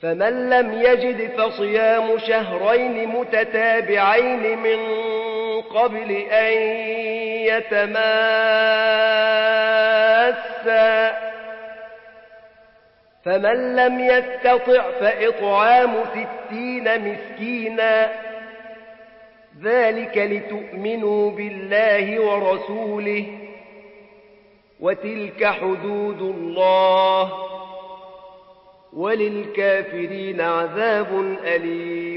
فمن لم يجد فصيام شهرين متتابعين من قبل أن يتماسا فمن لم يستطع فإطعام 60 مسكينا ذلك لتؤمنوا بالله ورسوله وتلك حدود الله وللكافرين عذاب أليم